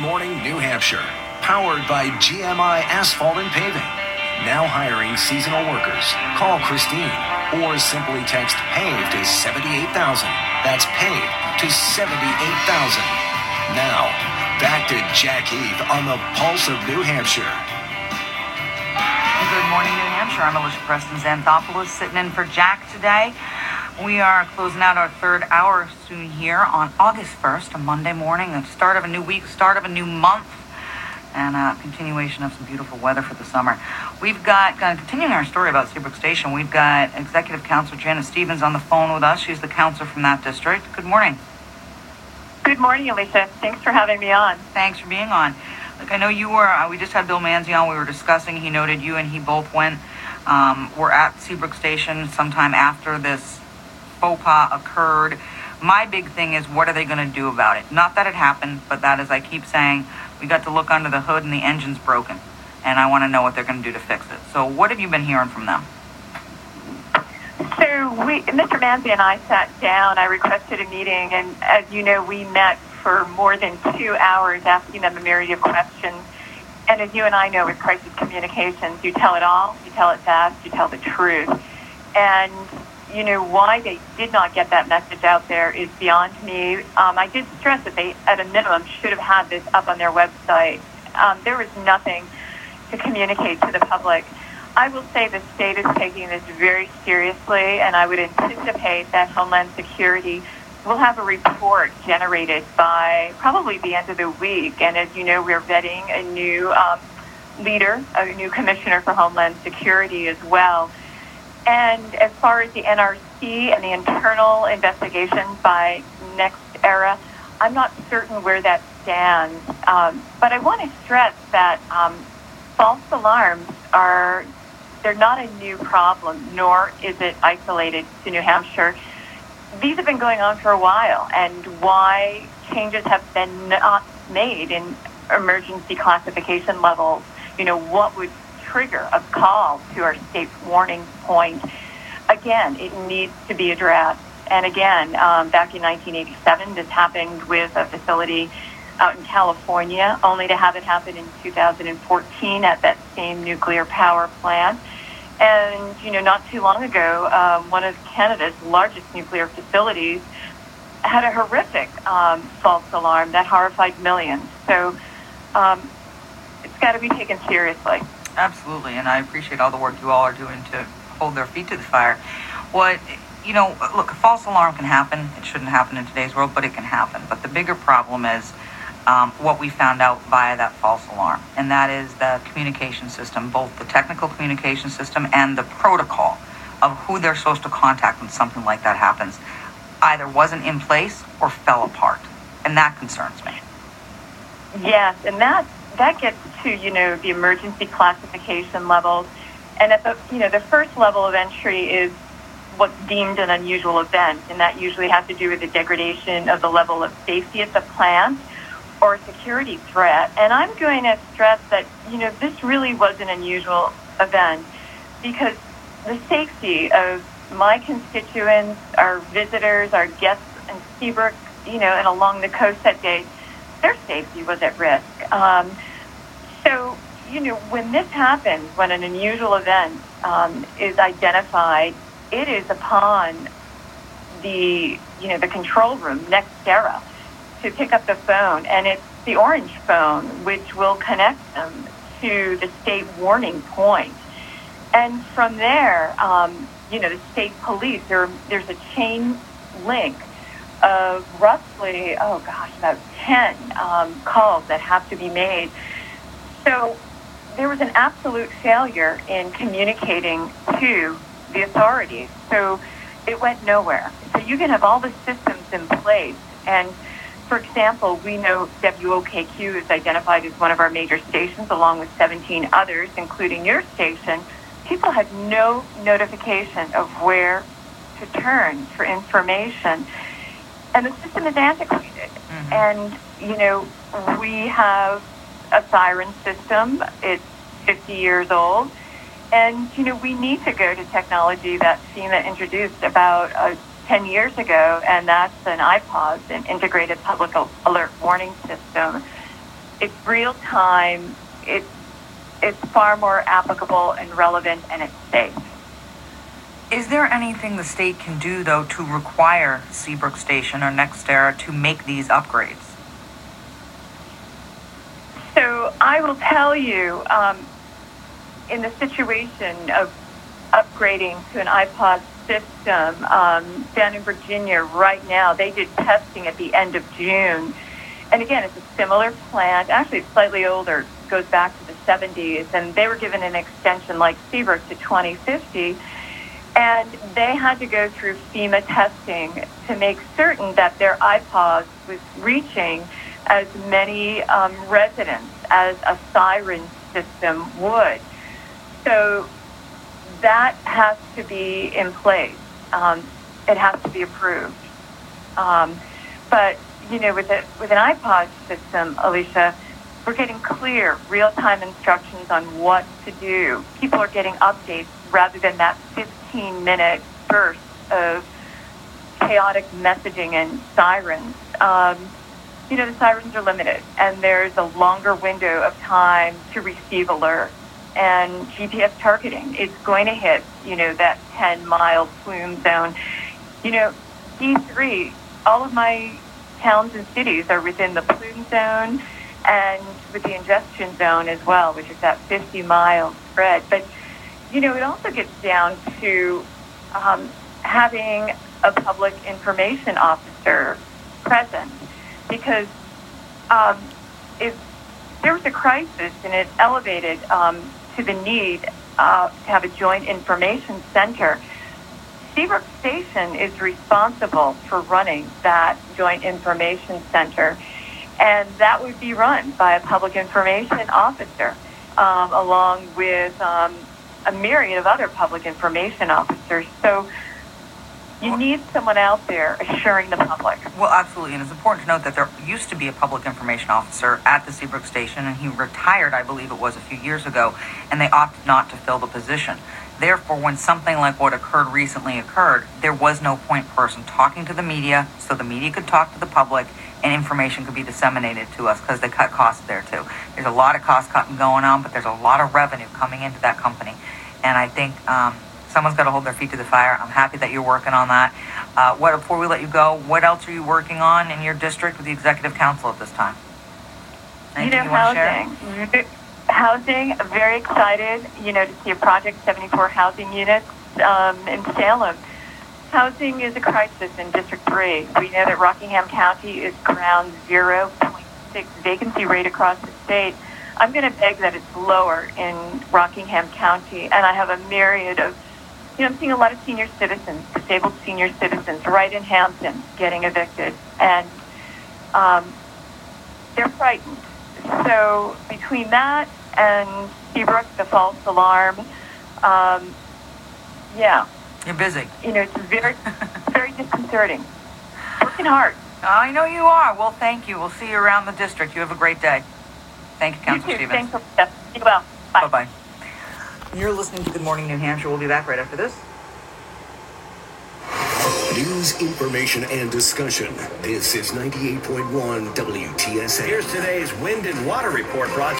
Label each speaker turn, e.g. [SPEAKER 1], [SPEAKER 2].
[SPEAKER 1] Morning New Hampshire, powered by GMI Asphalt and Paving. Now hiring seasonal workers. Call Christine or simply text PAVE to 78,000. That's PAVE to 78,000. Now, back to Jack Heath on the Pulse of New Hampshire.
[SPEAKER 2] Good morning, New Hampshire. I'm Alicia Preston Xanthopoulos sitting in for Jack today. We are closing out our third hour soon here on August 1st, a Monday morning, the start of a new week, start of a new month, and a continuation of some beautiful weather for the summer. We've got, continuing our story about Seabrook Station, we've got Executive Councillor Janice Stevens on the phone with us. She's the councillor from that district. Good morning.
[SPEAKER 3] Good morning, Alicia. Thanks for having me on.
[SPEAKER 2] Thanks for being on. Look, I know you were, we just had Bill Manzi on. We were discussing, he noted you and he both were at Seabrook Station sometime after this faux pas occurred. My big thing is, what are they going to do about it? Not that it happened, but that, as I keep saying, we got to look under the hood and the engine's broken. And I want to know what they're going to do to fix it. So what have you been hearing from them?
[SPEAKER 3] So Mr. Manzi and I sat down. I requested a meeting, and as you know, we met for more than 2 hours asking them a myriad of questions. And as you and I know with crisis communications, you tell it all, you tell it fast, you tell the truth. And you know, why they did not get that message out there is beyond me. I did stress that they, at a minimum, should have had this up on their website. There was nothing to communicate to the public. I will say the state is taking this very seriously, and I would anticipate that Homeland Security will have a report generated by probably the end of the week. And as you know, we're vetting a new leader, a new commissioner for Homeland Security as well. And as far as the NRC and the internal investigation by Next Era, I'm not certain where that stands. But I want to stress that false alarms they're not a new problem, nor is it isolated to New Hampshire. These have been going on for a while, and why changes have been not made in emergency classification levels, you know, what would trigger a call to our state warning point. Again, it needs to be addressed. And again, back in 1987, this happened with a facility out in California, only to have it happen in 2014 at that same nuclear power plant. And, you know, not too long ago, one of Canada's largest nuclear facilities had a horrific false alarm that horrified millions. So it's got to be taken seriously.
[SPEAKER 2] Absolutely, and I appreciate all the work you all are doing to hold their feet to the fire. Look, a false alarm can happen. It shouldn't happen in today's world, but it can happen. But the bigger problem is what we found out via that false alarm, and that is the communication system, both the technical communication system and the protocol of who they're supposed to contact when something like that happens either wasn't in place or fell apart, and that concerns me.
[SPEAKER 3] Yes, and that gets to, you know, the emergency classification levels. And at the, you know, the first level of entry is what's deemed an unusual event, and that usually has to do with the degradation of the level of safety at the plant or a security threat. And I'm going to stress that, you know, this really was an unusual event because the safety of my constituents, our visitors, our guests in Seabrook, you know, and along the coast that day, their safety was at risk. So, you know, when this happens, when an unusual event is identified, it is upon the control room, NextEra, to pick up the phone. And it's the orange phone, which will connect them to the state warning point. And from there, the state police, there's a chain link of roughly, about 10 calls that have to be made. So there was an absolute failure in communicating to the authorities. So it went nowhere. So you can have all the systems in place. And, for example, we know WOKQ is identified as one of our major stations, along with 17 others, including your station. People had no notification of where to turn for information. And the system is antiquated. Mm-hmm. And, we have a siren system. It's 50 years old. And, we need to go to technology that FEMA introduced about 10 years ago, and that's an IPAWS, an Integrated Public Alert Warning System. It's real time. It's far more applicable and relevant, and it's safe.
[SPEAKER 2] Is there anything the state can do, though, to require Seabrook Station or NextEra to make these upgrades?
[SPEAKER 3] So I will tell you, in the situation of upgrading to an iPod system down in Virginia right now, they did testing at the end of June. And again, it's a similar plant. Actually, it's slightly older. It goes back to the 70s. And they were given an extension like Seabrook to 2050. And they had to go through FEMA testing to make certain that their iPods was reaching as many residents as a siren system would. So that has to be in place. It has to be approved. But, you know, with an iPod system, Alicia, we're getting clear, real-time instructions on what to do. People are getting updates rather than that 15-minute burst of chaotic messaging and sirens. You know, the sirens are limited, and there's a longer window of time to receive alerts. And GPS targeting is going to hit, you know, that 10-mile plume zone. You know, D3, all of my towns and cities are within the plume zone and with the ingestion zone as well, which is that 50-mile spread. But, you know, it also gets down to having a public information officer present, because if there was a crisis and it elevated to the need to have a joint information center, Seabrook Station is responsible for running that joint information center, and that would be run by a public information officer, along with a myriad of other public information officers. So you need someone out there assuring the public.
[SPEAKER 2] Well, absolutely, and it's important to note that there used to be a public information officer at the Seabrook Station, and he retired, I believe it was, a few years ago, and they opted not to fill the position. Therefore, when something like what occurred recently occurred, there was no point person talking to the media, so the media could talk to the public, and information could be disseminated to us, because they cut costs there too. There's a lot of cost cutting going on, but there's a lot of revenue coming into that company, and I think someone's got to hold their feet to the fire. I'm happy that you're working on that. Before we let you go, what else are you working on in your district with the Executive Council at this time? Anything you want to share?
[SPEAKER 3] Housing, very excited, you know, to see a project, 74 housing units in Salem. Housing is a crisis in District 3. We know that Rockingham County is ground 0.6 vacancy rate across the state. I'm going to beg that it's lower in Rockingham County, and I have a myriad of, you know, I'm seeing a lot of senior citizens, disabled senior citizens, right in Hampton, getting evicted, and they're frightened. So between that and Seabrook, the false alarm, yeah.
[SPEAKER 2] You're busy.
[SPEAKER 3] You know, it's very, very disconcerting. Working hard.
[SPEAKER 2] I know you are. Well, thank you. We'll see you around the district. You have a great day. Thank you, Councilor Stevens.
[SPEAKER 3] Thanks. Be well. Bye.
[SPEAKER 2] Bye-bye. You're listening to Good Morning New Hampshire. We'll be back right after this.
[SPEAKER 1] News, information, and discussion. This is 98.1 WTSA.
[SPEAKER 4] Here's today's wind and water report brought